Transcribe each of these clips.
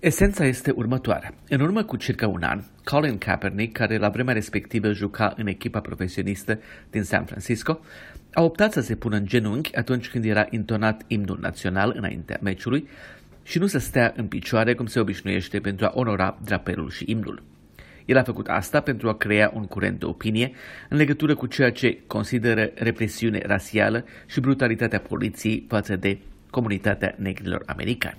Esența este următoarea. În urmă cu circa un an, Colin Kaepernick, care la vremea respectivă juca în echipa profesionistă din San Francisco, a optat să se pună în genunchi atunci când era intonat imnul național înaintea meciului și nu să stea în picioare cum se obișnuiește pentru a onora drapelul și imnul. El a făcut asta pentru a crea un curent de opinie în legătură cu ceea ce consideră represiune rasială și brutalitatea poliției față de comunitatea negrilor americani.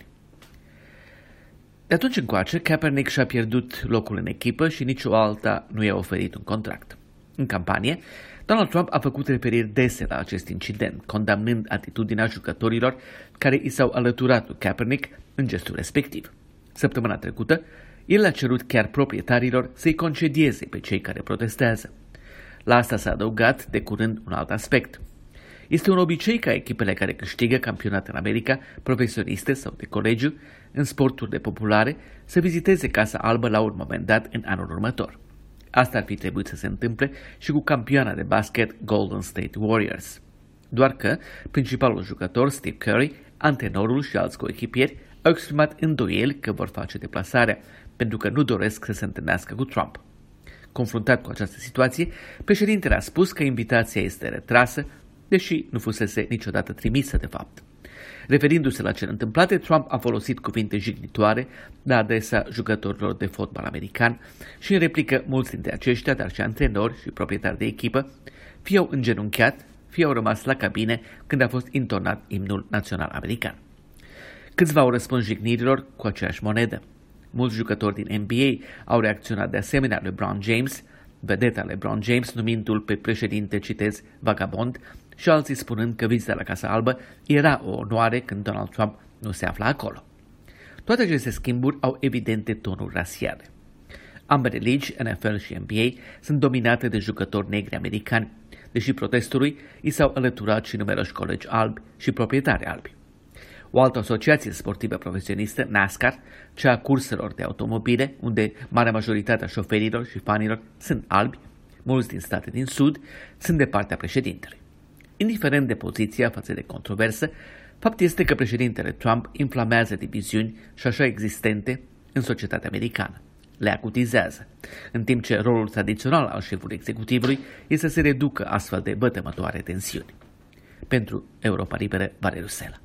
De atunci încoace, Kaepernick și-a pierdut locul în echipă și nicio alta nu i-a oferit un contract. În campanie, Donald Trump a făcut referiri dese la acest incident, condamnând atitudinea jucătorilor care i s-au alăturat lui Kaepernick în gestul respectiv. Săptămâna trecută, el a cerut chiar proprietarilor să-i concedieze pe cei care protestează. La asta s-a adăugat de curând un alt aspect. Este un obicei ca echipele care câștigă campionate în America, profesioniste sau de colegiu, în sporturile populare, să viziteze Casa Albă la un moment dat în anul următor. Asta ar fi trebuit să se întâmple și cu campioana de basket Golden State Warriors. Doar că principalul jucător, Steve Curry, antrenorul și alți coechipieri au exprimat îndoieli că vor face deplasarea, pentru că nu doresc să se întâlnească cu Trump. Confruntat cu această situație, președintele a spus că invitația este retrasă, deși nu fusese niciodată trimisă de fapt. Referindu-se la cele întâmplate, Trump a folosit cuvinte jignitoare la adresa jucătorilor de fotbal american și în replică mulți dintre aceștia, dar și antrenori și proprietari de echipă, fie au îngenunchiat, fie au rămas la cabine când a fost intonat imnul național american. Câțiva au răspuns jignirilor cu aceeași monedă. Mulți jucători din NBA au reacționat de asemenea LeBron James, vedeta LeBron James numindu-l pe președinte, citez, vagabond, și alții spunând că vizita la Casa Albă era o onoare când Donald Trump nu se afla acolo. Toate aceste schimburi au evidente tonuri rasiale. Ambele ligi, NFL și NBA, sunt dominate de jucători negri americani, deși protestului i s-au alăturat și numeroși colegi albi și proprietari albi. O altă asociație sportivă profesionistă, NASCAR, cea a curselor de automobile, unde marea majoritate a șoferilor și fanilor sunt albi, mulți din state din sud, sunt de partea președintelui. Indiferent de poziția față de controversă, fapt este că președintele Trump inflamează diviziuni și așa existente în societatea americană. Le acutizează, în timp ce rolul tradițional al șefului executivului este să se reducă astfel de vătămătoare tensiuni. Pentru Europa Liberă, Valeriu Sela.